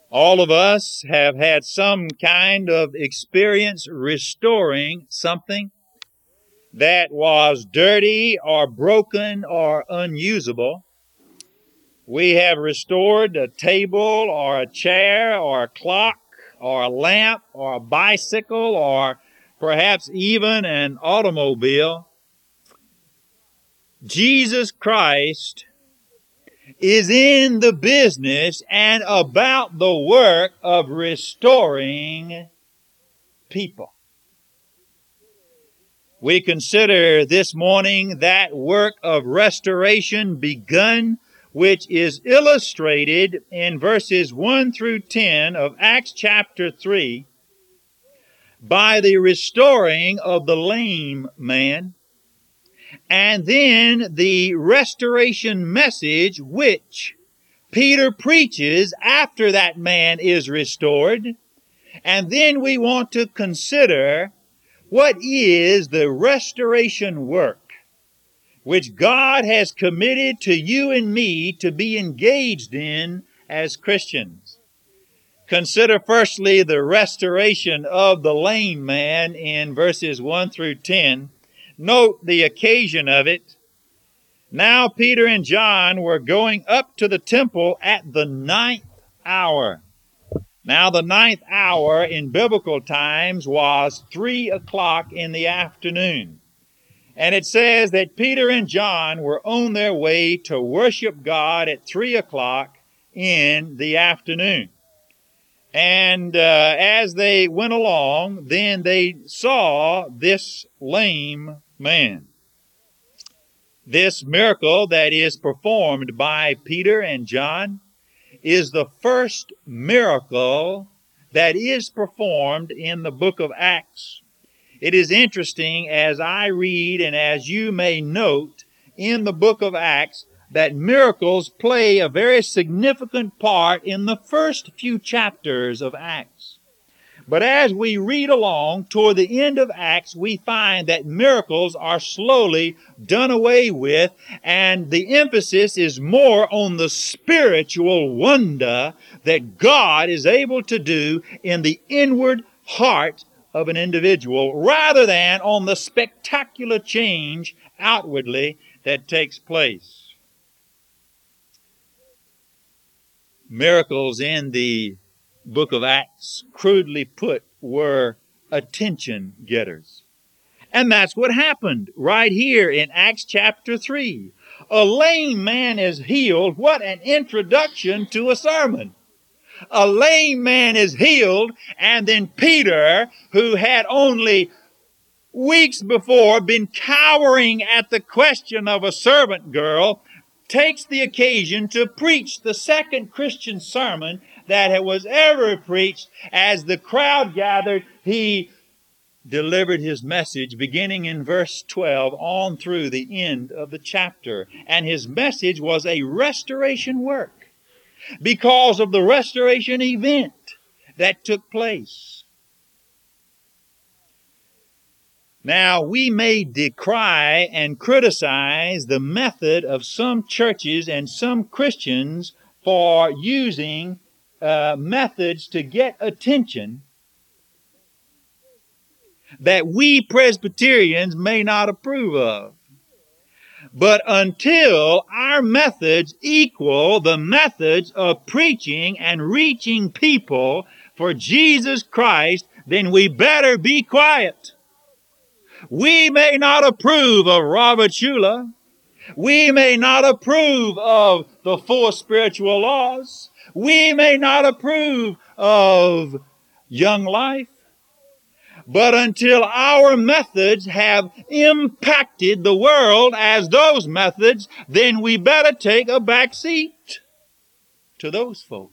All of us have had some kind of experience restoring something that was dirty or broken or unusable. We have restored a table or a chair or a clock or a lamp or a bicycle or perhaps even an automobile. Jesus Christ is in the business and about the work of restoring people. We consider this morning that work of restoration begun, which is illustrated in verses 1 through 10 of Acts chapter 3 by the restoring of the lame man, and then the restoration message which Peter preaches after that man is restored. And then we want to consider what is the restoration work which God has committed to you and me to be engaged in as Christians. Consider firstly the restoration of the lame man in verses 1 through 10. Note the occasion of it. Now Peter and John were going up to the temple at the 9th hour. Now the 9th hour in biblical times was 3 o'clock in the afternoon. And it says that Peter and John were on their way to worship God at 3 o'clock in the afternoon. And as they went along, then they saw this lame man. This miracle that is performed by Peter and John is the first miracle that is performed in the book of Acts. It is interesting as I read and as you may note in the book of Acts that miracles play a very significant part in the first few chapters of Acts. But as we read along toward the end of Acts, we find that miracles are slowly done away with, and the emphasis is more on the spiritual wonder that God is able to do in the inward heart of an individual, rather than on the spectacular change outwardly that takes place. Miracles in the book of Acts, crudely put, were attention getters. And that's what happened right here in Acts chapter 3. A lame man is healed. What an introduction to a sermon. A lame man is healed, and then Peter, who had only weeks before been cowering at the question of a servant girl, takes the occasion to preach the second Christian sermon that was ever preached. As the crowd gathered, he delivered his message beginning in verse 12 on through the end of the chapter. And his message was a restoration work because of the restoration event that took place. Now, we may decry and criticize the method of some churches and some Christians for using methods to get attention that we Presbyterians may not approve of. But until our methods equal the methods of preaching and reaching people for Jesus Christ, then we better be quiet. We may not approve of Robert Schuller. We may not approve of the four spiritual laws. We may not approve of Young Life. But until our methods have impacted the world as those methods, then we better take a back seat to those folk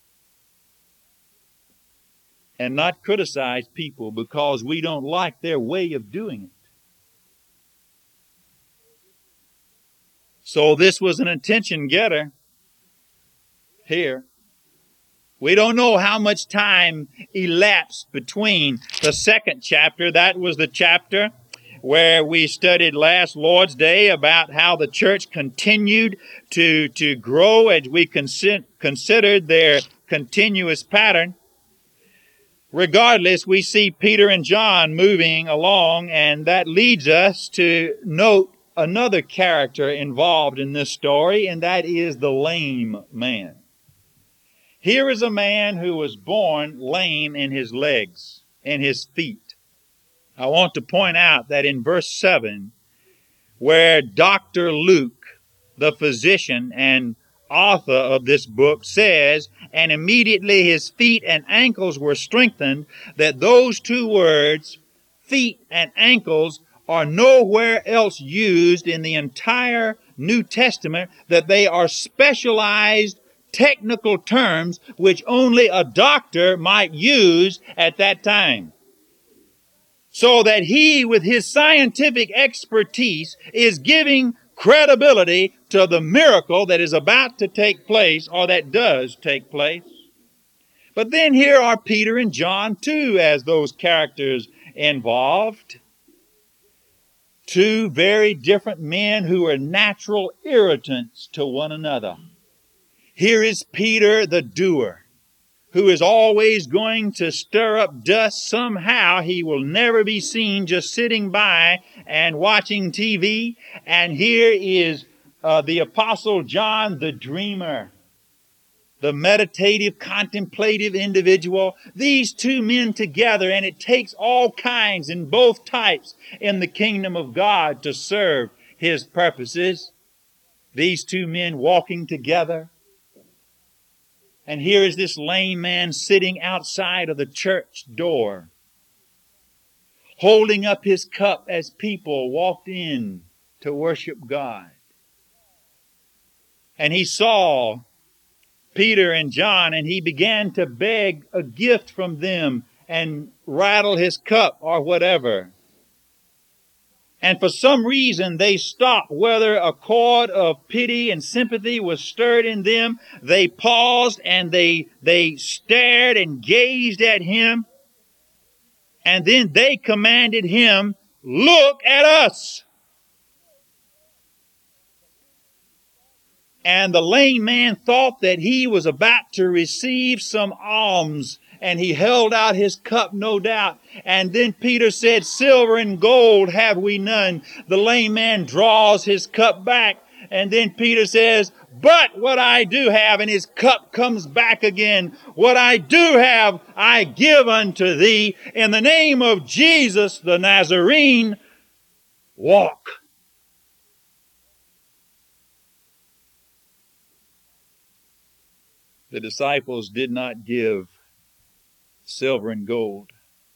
and not criticize people because we don't like their way of doing it. So this was an attention getter here. We don't know how much time elapsed between the second chapter. That was the chapter where we studied last Lord's Day about how the church continued to grow as we considered their continuous pattern. Regardless, we see Peter and John moving along, and that leads us to note another character involved in this story, and that is the lame man. Here is a man who was born lame in his legs and his feet. I want to point out that in verse 7, where Dr. Luke, the physician and author of this book, says, and immediately his feet and ankles were strengthened, that those two words, feet and ankles, are nowhere else used in the entire New Testament, that they are specialized technical terms which only a doctor might use at that time. So that he, with his scientific expertise, is giving credibility to the miracle that is about to take place, or that does take place. But then here are Peter and John too, as those characters involved. Two very different men who are natural irritants to one another. Here is Peter the doer, who is always going to stir up dust somehow. He will never be seen just sitting by and watching TV. And here is the Apostle John, the dreamer, the meditative, contemplative individual. These two men together, and it takes all kinds and both types in the kingdom of God to serve His purposes. These two men walking together. And here is this lame man sitting outside of the church door, holding up his cup as people walked in to worship God. And he saw Peter and John, and he began to beg a gift from them and rattle his cup or whatever. And for some reason, they stopped. Whether a chord of pity and sympathy was stirred in them, they paused and they stared and gazed at him. And then they commanded him, "Look at us." And the lame man thought that he was about to receive some alms, and he held out his cup, no doubt. And then Peter said, "Silver and gold have we none." The lame man draws his cup back, and then Peter says, "But what I do have," and his cup comes back again. "What I do have, I give unto thee. In the name of Jesus the Nazarene, walk." The disciples did not give silver and gold.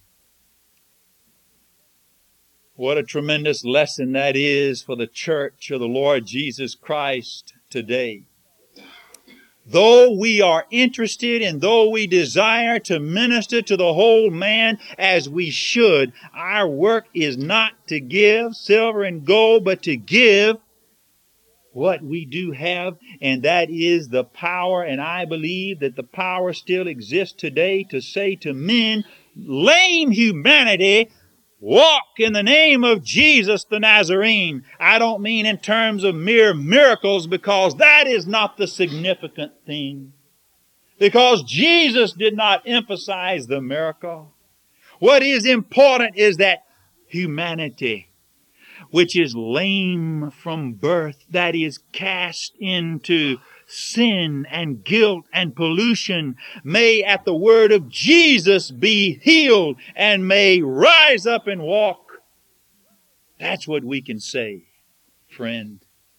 What a tremendous lesson that is for the church of the Lord Jesus Christ today. Though we are interested and though we desire to minister to the whole man as we should, our work is not to give silver and gold, but to give what we do have, and that is the power, and I believe that the power still exists today to say to men, lame humanity, walk in the name of Jesus the Nazarene. I don't mean in terms of mere miracles, because that is not the significant thing. Because Jesus did not emphasize the miracle. What is important is that humanity, which is lame from birth, that is cast into sin and guilt and pollution, may at the word of Jesus be healed and may rise up and walk. That's what we can say, friend,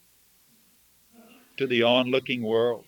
to the onlooking world.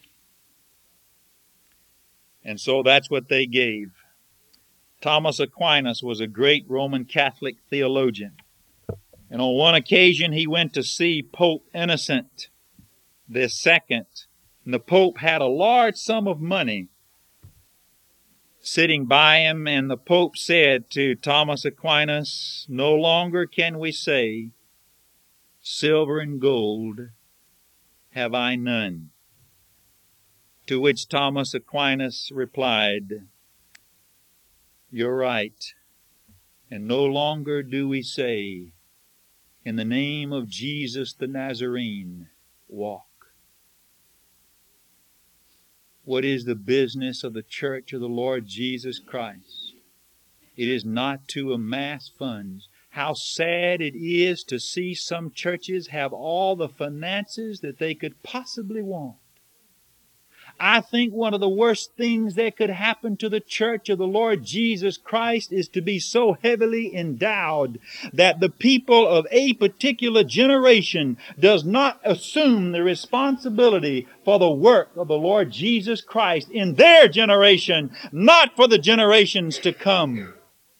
And so that's what they gave. Thomas Aquinas was a great Roman Catholic theologian. And on one occasion, he went to see Pope Innocent II. And the Pope had a large sum of money sitting by him. And the Pope said to Thomas Aquinas, "No longer can we say, 'Silver and gold have I none.'" To which Thomas Aquinas replied, "You're right. And no longer do we say, 'In the name of Jesus the Nazarene, walk.'" What is the business of the church of the Lord Jesus Christ? It is not to amass funds. How sad it is to see some churches have all the finances that they could possibly want. I think one of the worst things that could happen to the church of the Lord Jesus Christ is to be so heavily endowed that the people of a particular generation does not assume the responsibility for the work of the Lord Jesus Christ in their generation, not for the generations to come.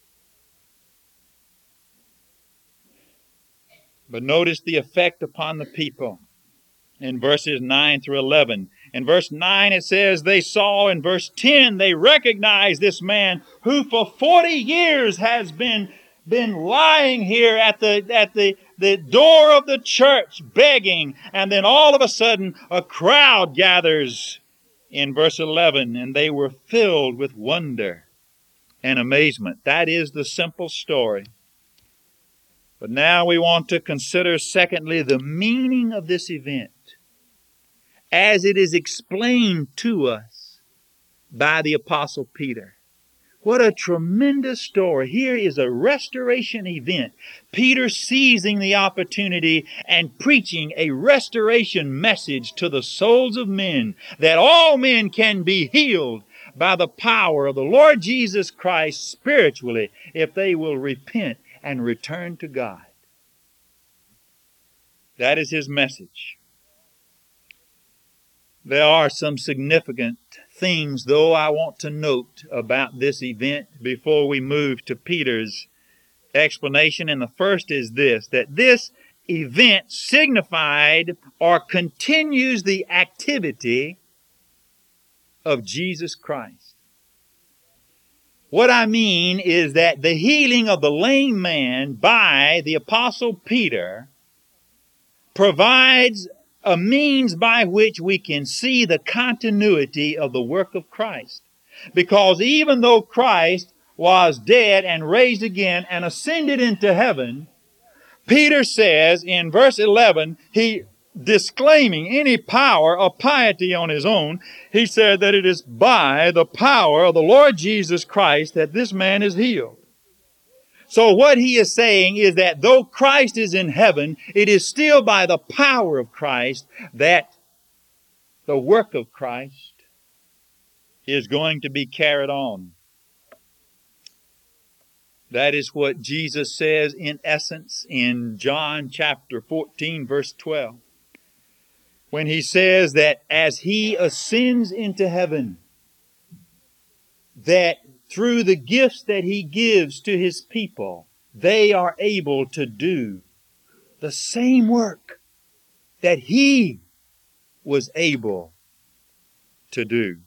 But notice the effect upon the people in verses 9 through 11. In verse 9 it says they saw. In verse 10 they recognized this man who for 40 years has been lying here at the door of the church begging. And then all of a sudden a crowd gathers in verse 11, and they were filled with wonder and amazement. That is the simple story. But now we want to consider, secondly, the meaning of this event as it is explained to us by the Apostle Peter. What a tremendous story. Here is a restoration event. Peter seizing the opportunity and preaching a restoration message to the souls of men, that all men can be healed by the power of the Lord Jesus Christ spiritually if they will repent and return to God. That is his message. There are some significant things, though, I want to note about this event before we move to Peter's explanation. And the first is this, that this event signified or continues the activity of Jesus Christ. What I mean is that the healing of the lame man by the Apostle Peter provides a means by which we can see the continuity of the work of Christ. Because even though Christ was dead and raised again and ascended into heaven, Peter says in verse 11, he disclaiming any power of piety on his own, he said that it is by the power of the Lord Jesus Christ that this man is healed. So what he is saying is that though Christ is in heaven, it is still by the power of Christ that the work of Christ is going to be carried on. That is what Jesus says in essence in John chapter 14, verse 12. When he says that as he ascends into heaven, that through the gifts that he gives to his people, they are able to do the same work that he was able to do.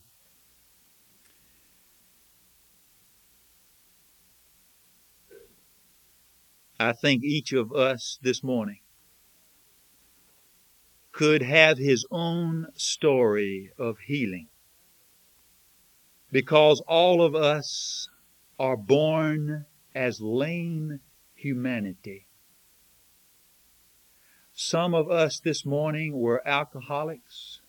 I think each of us this morning could have his own story of healing, because all of us are born as lame humanity. Some of us this morning were alcoholics.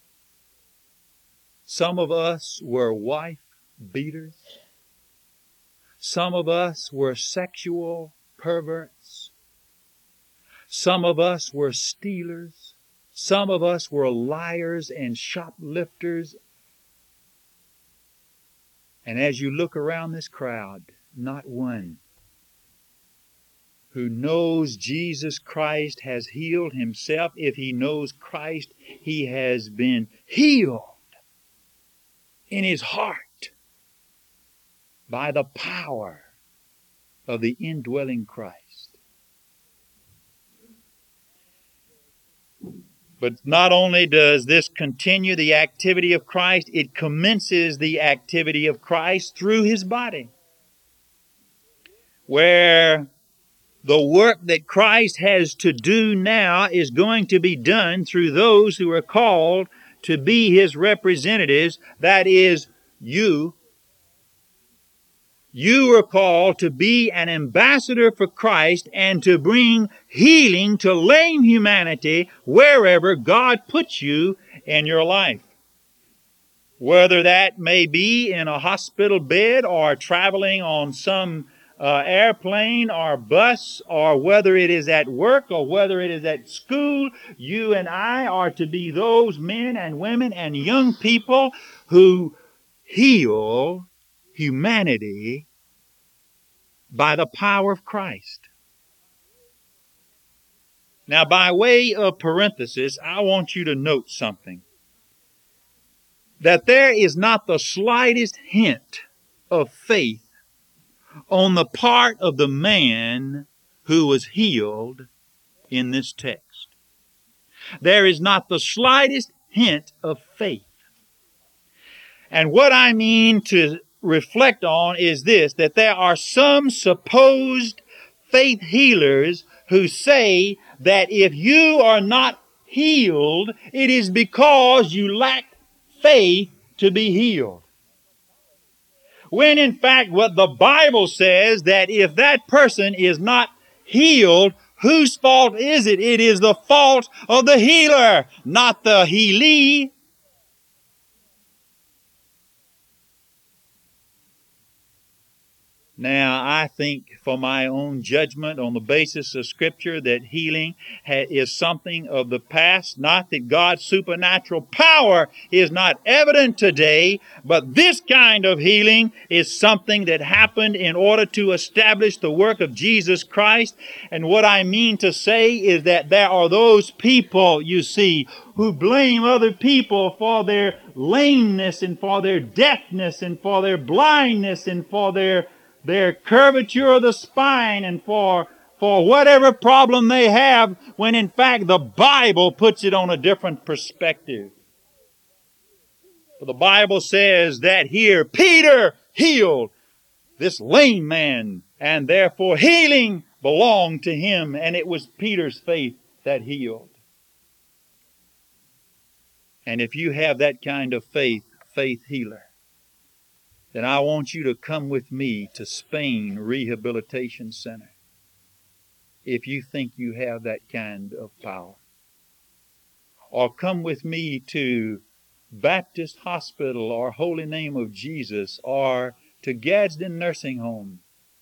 Some of us were wife beaters. Some of us were sexual perverts. Some of us were stealers. Some of us were liars and shoplifters. And as you look around this crowd, not one who knows Jesus Christ has healed himself. If he knows Christ, he has been healed in his heart by the power of the indwelling Christ. But not only does this continue the activity of Christ, it commences the activity of Christ through his body, where the work that Christ has to do now is going to be done through those who are called to be his representatives. That is, you. You are called to be an ambassador for Christ and to bring healing to lame humanity wherever God puts you in your life. whether that may be in a hospital bed or traveling on some airplane or bus, or whether it is at work or whether it is at school. You and I are to be those men and women and young people who heal humanity by the power of Christ. Now, by way of parenthesis, I want you to note something. That there is not the slightest hint of faith on the part of the man who was healed in this text. There is not the slightest hint of faith. And what I mean to reflect on is this, that there are some supposed faith healers who say that if you are not healed, it is because you lack faith to be healed. When in fact what the Bible says, that if that person is not healed, whose fault is it? It is the fault of the healer, not the healee. Now, I think for my own judgment on the basis of Scripture that healing is something of the past. Not that God's supernatural power is not evident today, but this kind of healing is something that happened in order to establish the work of Jesus Christ. And what I mean to say is that there are those people, you see, who blame other people for their lameness and for their deafness and for their blindness and for their curvature of the spine and for whatever problem they have, when in fact the Bible puts it on a different perspective. The Bible says that here Peter healed this lame man, and therefore healing belonged to him, and it was Peter's faith that healed. And if you have that kind of faith healer, then I want you to come with me to Spain Rehabilitation Center if you think you have that kind of power. Or come with me to Baptist Hospital or Holy Name of Jesus or to Gadsden Nursing Home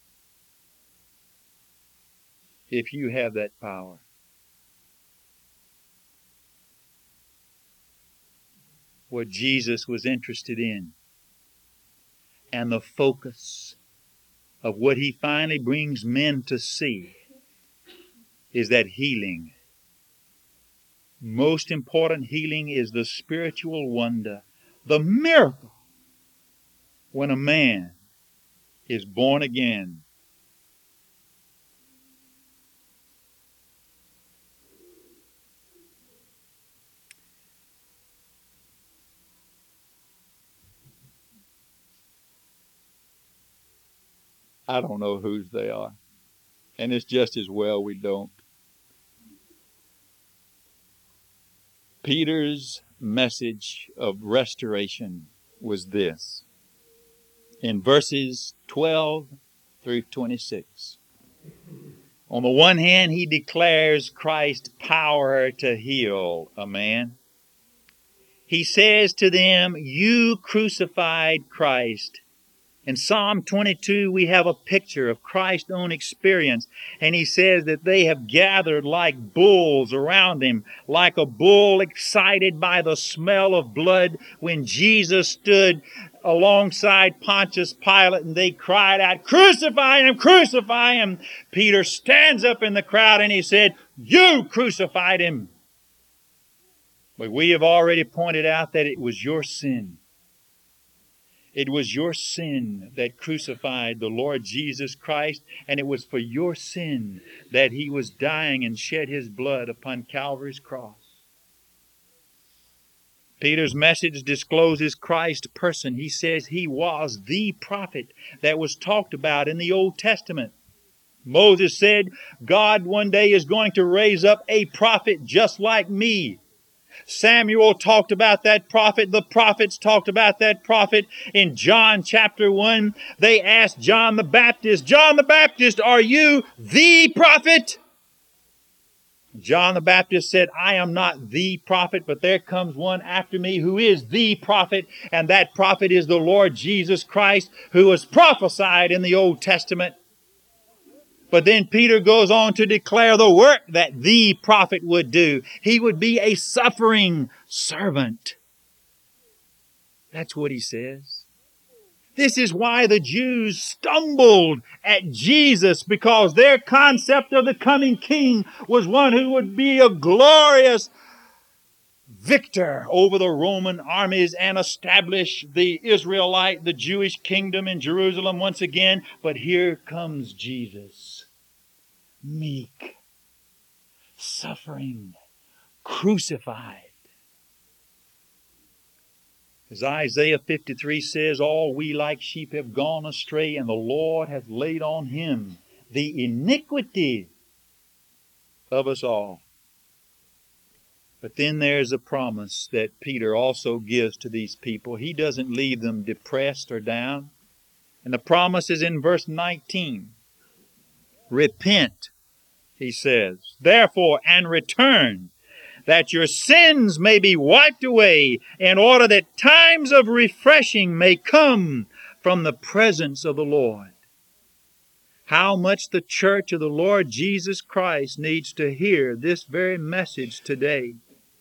if you have that power. What Jesus was interested in, and the focus of what he finally brings men to see, is that healing. Most important healing is the spiritual wonder, the miracle, when a man is born again. I don't know whose they are, and it's just as well we don't. Peter's message of restoration was this, in verses 12 through 26. On the one hand, he declares Christ's power to heal a man. He says to them, "You crucified Christ." In Psalm 22, we have a picture of Christ's own experience, and he says that they have gathered like bulls around him, like a bull excited by the smell of blood when Jesus stood alongside Pontius Pilate, and they cried out, "Crucify him, crucify him." Peter stands up in the crowd and he said, "You crucified him." But we have already pointed out that it was your sin. It was your sin that crucified the Lord Jesus Christ, and it was for your sin that he was dying and shed his blood upon Calvary's cross. Peter's message discloses Christ's person. He says he was the prophet that was talked about in the Old Testament. Moses said, God one day is going to raise up a prophet just like me. Samuel talked about that prophet. The prophets talked about that prophet. In John chapter 1, they asked John the Baptist, "John the Baptist, are you the prophet?" John the Baptist said, I am not the prophet, but there comes one after me who is the prophet, and that prophet is the Lord Jesus Christ, who was prophesied in the Old Testament. But then Peter goes on to declare the work that the prophet would do. He would be a suffering servant. That's what he says. This is why the Jews stumbled at Jesus, because their concept of the coming king was one who would be a glorious victor over the Roman armies and establish the the Jewish kingdom in Jerusalem once again. But here comes Jesus, meek, suffering, crucified. As Isaiah 53 says, all we like sheep have gone astray, and the Lord hath laid on him the iniquity of us all. But then there's a promise that Peter also gives to these people. He doesn't leave them depressed or down. And the promise is in verse 19. Repent, he says, therefore, and return, that your sins may be wiped away, in order that times of refreshing may come from the presence of the Lord. How much the church of the Lord Jesus Christ needs to hear this very message today.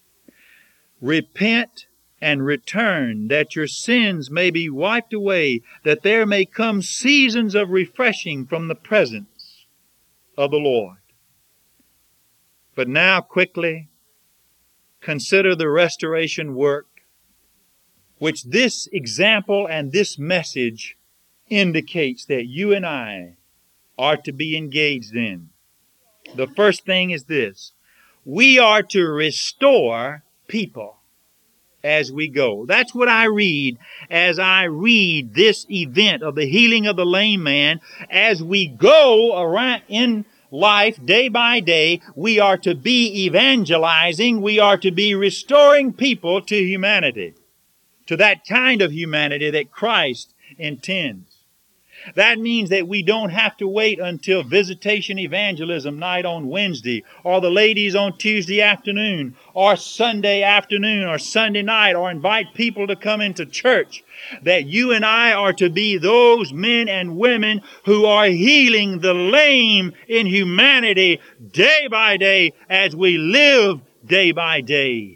Repent and return, that your sins may be wiped away, that there may come seasons of refreshing from the presence of the Lord. But now quickly, consider the restoration work which this example and this message indicates that you and I are to be engaged in. The first thing is this: we are to restore people as we go. That's what I read as I read this event of the healing of the lame man. As we go around in life day by day, we are to be evangelizing. We are to be restoring people to humanity, to that kind of humanity that Christ intends. That means that we don't have to wait until visitation evangelism night on Wednesday, or the ladies on Tuesday afternoon, or Sunday afternoon, or Sunday night, or invite people to come into church. That you and I are to be those men and women who are healing the lame in humanity day by day as we live day by day.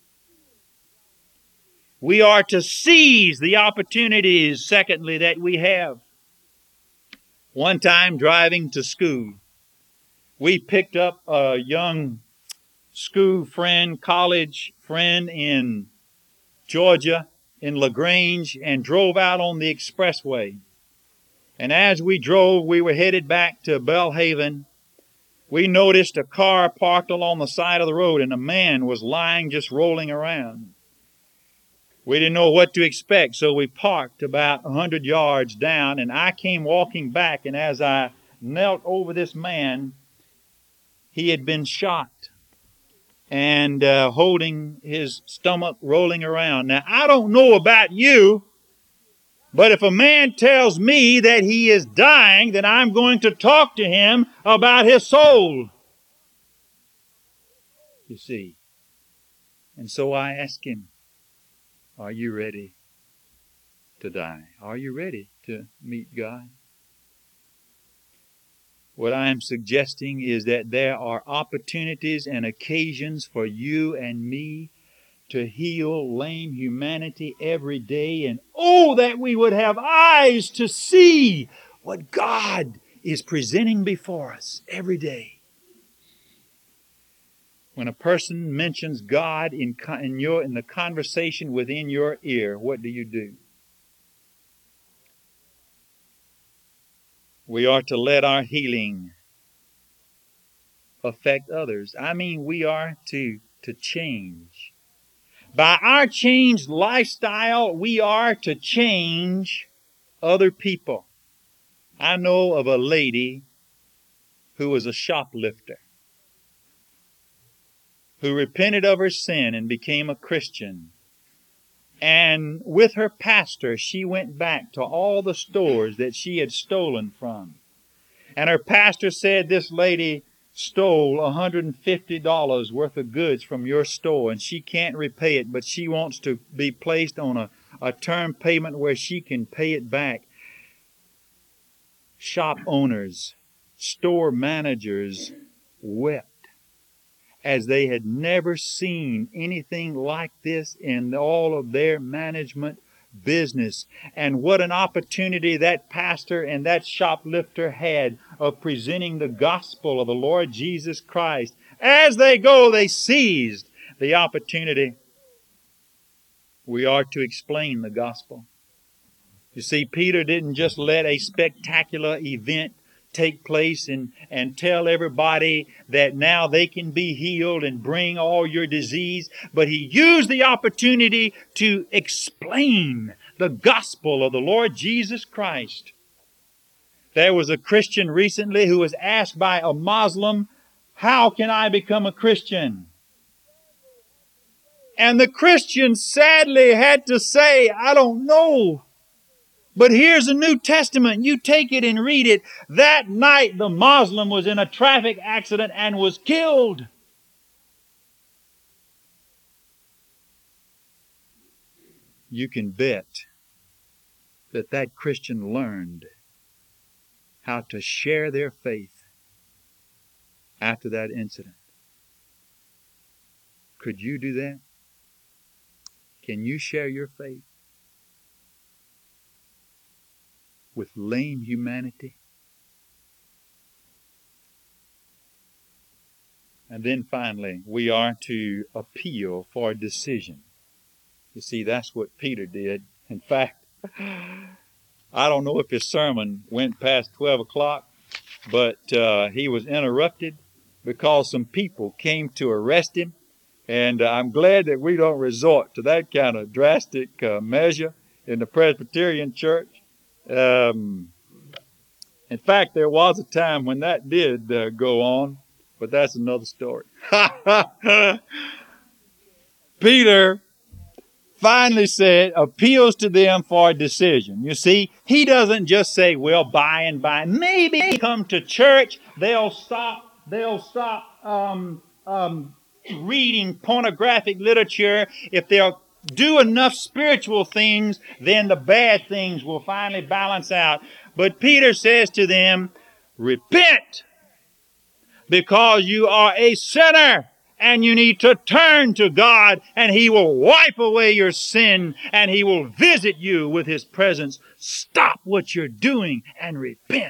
We are to seize the opportunities, secondly, that we have. One time driving to school, we picked up a young school friend, college friend in Georgia, in LaGrange, and drove out on the expressway. And as we drove, we were headed back to Belhaven. We noticed a car parked along the side of the road, and a man was lying, just rolling around. We didn't know what to expect, so we parked about 100 yards down, and I came walking back, and as I knelt over this man, he had been shot and holding his stomach, rolling around. Now, I don't know about you, but if a man tells me that he is dying, then I'm going to talk to him about his soul. You see. And so I asked him, are you ready to die? Are you ready to meet God? What I am suggesting is that there are opportunities and occasions for you and me to heal lame humanity every day. And oh, that we would have eyes to see what God is presenting before us every day. When a person mentions God in the conversation within your ear, what do? We are to let our healing affect others. I mean, we are to change. By our changed lifestyle, we are to change other people. I know of a lady who was a shoplifter, who repented of her sin and became a Christian. And with her pastor, she went back to all the stores that she had stolen from. And her pastor said this lady stole $150 worth of goods from your store, and she can't repay it, but she wants to be placed on a term payment where she can pay it back. Shop owners, store managers wept as they had never seen anything like this in all of their management business. And what an opportunity that pastor and that shoplifter had of presenting the gospel of the Lord Jesus Christ. As they go, they seized the opportunity. We are to explain the gospel. You see, Peter didn't just let a spectacular event take place and tell everybody that now they can be healed and bring all your disease, but he used the opportunity to explain the gospel of the Lord Jesus Christ. There was a Christian recently who was asked by a Muslim, "How can I become a Christian?" And the Christian sadly had to say, "I don't know. But here's the New Testament. You take it and read it." That night, the Muslim was in a traffic accident and was killed. You can bet that that Christian learned how to share their faith after that incident. Could you do that? Can you share your faith with lame humanity? And then finally, we are to appeal for a decision. You see, that's what Peter did. In fact, I don't know if his sermon went past 12 o'clock, but he was interrupted because some people came to arrest him. And I'm glad that we don't resort to that kind of drastic measure in the Presbyterian Church. In fact, there was a time when that did go on, but that's another story. Peter finally said, appeals to them for a decision. You see, he doesn't just say, well, by and by, maybe come to church, they'll stop reading pornographic literature. If they'll do enough spiritual things, then the bad things will finally balance out. But Peter says to them, repent, because you are a sinner and you need to turn to God, and He will wipe away your sin and He will visit you with His presence. Stop what you're doing and repent.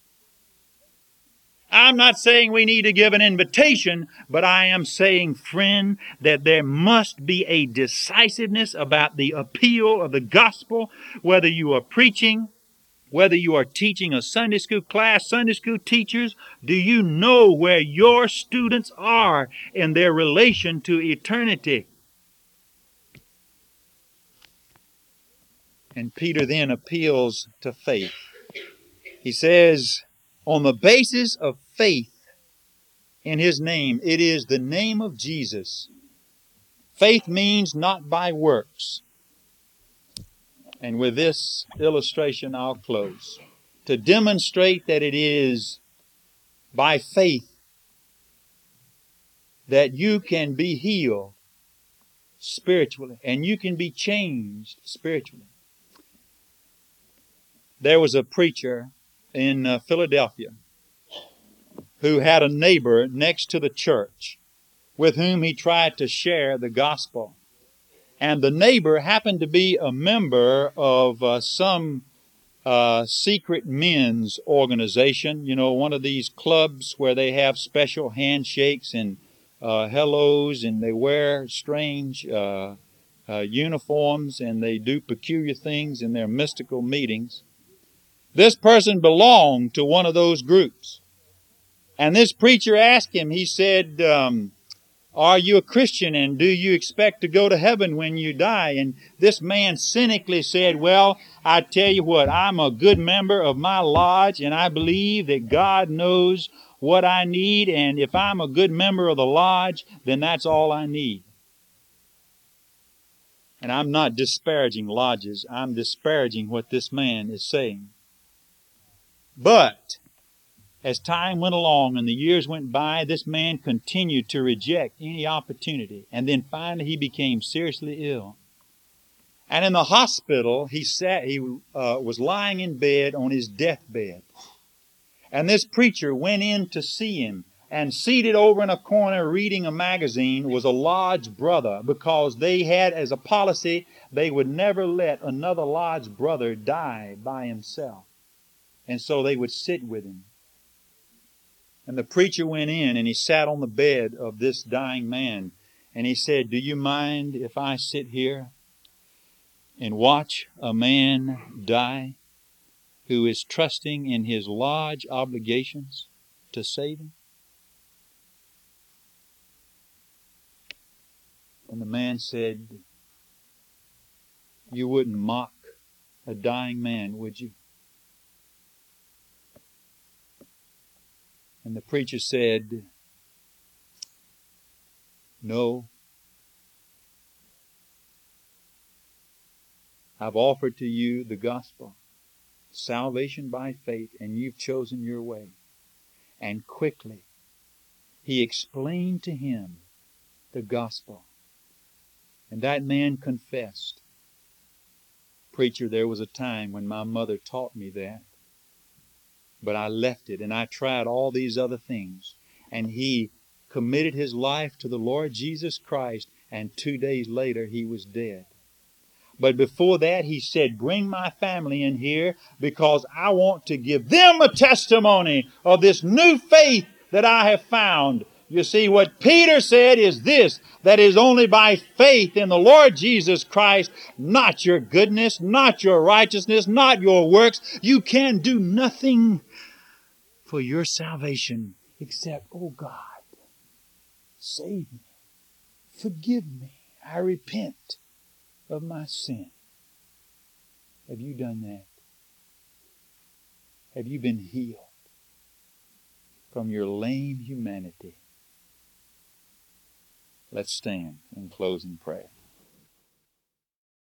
I'm not saying we need to give an invitation, but I am saying, friend, that there must be a decisiveness about the appeal of the gospel, whether you are preaching, whether you are teaching a Sunday school class, Sunday school teachers. Do you know where your students are in their relation to eternity? And Peter then appeals to faith. He says, on the basis of faith in His name, it is the name of Jesus. Faith means not by works. And with this illustration, I'll close. To demonstrate that it is by faith that you can be healed spiritually and you can be changed spiritually. There was a preacher in Philadelphia who had a neighbor next to the church with whom he tried to share the gospel. And the neighbor happened to be a member of some secret men's organization, you know, one of these clubs where they have special handshakes and hellos, and they wear strange uniforms, and they do peculiar things in their mystical meetings. This person belonged to one of those groups. And this preacher asked him, he said, are you a Christian and do you expect to go to heaven when you die? And this man cynically said, well, I tell you what, I'm a good member of my lodge and I believe that God knows what I need, and if I'm a good member of the lodge, then that's all I need. And I'm not disparaging lodges. I'm disparaging what this man is saying. But As time went along and the years went by, this man continued to reject any opportunity. And then finally he became seriously ill. And in the hospital, he was lying in bed on his deathbed. And this preacher went in to see him. And seated over in a corner reading a magazine was a lodge brother, because they had as a policy they would never let another lodge brother die by himself. And so they would sit with him. And the preacher went in and he sat on the bed of this dying man. And he said, "Do you mind if I sit here and watch a man die who is trusting in his lodge obligations to save him?" And the man said, "You wouldn't mock a dying man, would you?" And the preacher said, "No. I've offered to you the gospel, salvation by faith, and you've chosen your way." And quickly he explained to him the gospel. And that man confessed, "Preacher, there was a time when my mother taught me that, but I left it and I tried all these other things." And he committed his life to the Lord Jesus Christ, and 2 days later he was dead. But before that he said, "Bring my family in here, because I want to give them a testimony of this new faith that I have found." You see, what Peter said is this, that is only by faith in the Lord Jesus Christ, not your goodness, not your righteousness, not your works. You can do nothing for your salvation except, "Oh God, save me, forgive me, I repent of my sin." Have you done that? Have you been healed from your lame humanity? Let's stand in closing prayer.